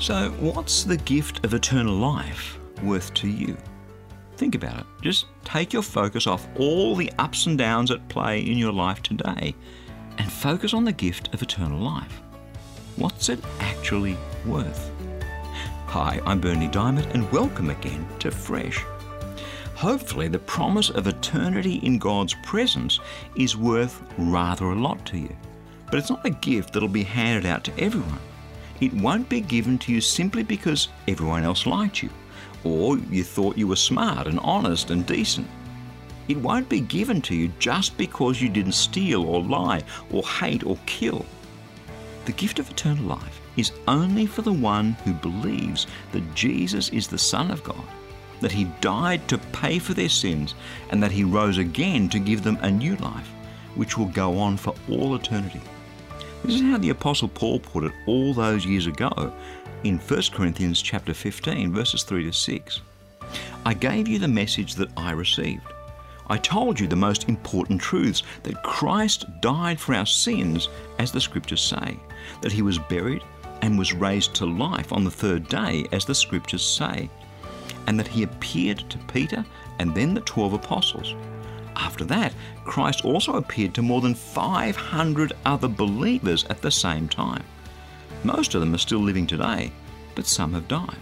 So, what's the gift of eternal life worth to you? Think about it. Just take your focus off all the ups and downs at play in your life today and focus on the gift of eternal life. What's it actually worth? Hi, I'm Bernie Diamond and welcome again to Fresh. Hopefully the promise of eternity in God's presence is worth rather a lot to you. But it's not a gift that'll be handed out to everyone. It won't be given to you simply because everyone else liked you, or you thought you were smart and honest and decent. It won't be given to you just because you didn't steal or lie or hate or kill. The gift of eternal life is only for the one who believes that Jesus is the Son of God, that He died to pay for their sins, and that He rose again to give them a new life, which will go on for all eternity. This is how the Apostle Paul put it all those years ago in 1 Corinthians chapter 15, verses 3 to 6. I gave you the message that I received. I told you the most important truths, that Christ died for our sins, as the Scriptures say, that He was buried and was raised to life on the third day, as the Scriptures say, and that He appeared to Peter and then the 12 apostles. After that, Christ also appeared to more than 500 other believers at the same time. Most of them are still living today, but some have died.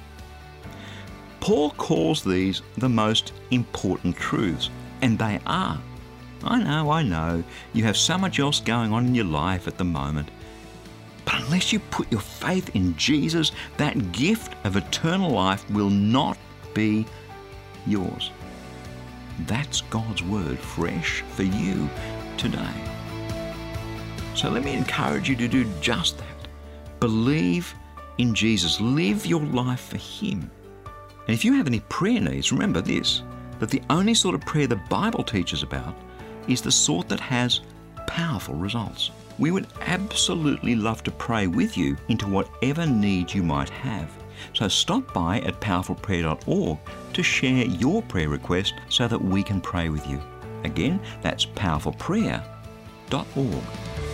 Paul calls these the most important truths, and they are. I know, you have so much else going on in your life at the moment. But unless you put your faith in Jesus, that gift of eternal life will not be yours. That's God's word fresh for you today. So let me encourage you to do just that. Believe in Jesus. Live your life for Him. And if you have any prayer needs, remember this, that the only sort of prayer the Bible teaches about is the sort that has powerful results. We would absolutely love to pray with you into whatever need you might have. So stop by at powerfulprayer.org to share your prayer request so that we can pray with you. Again, that's powerfulprayer.org.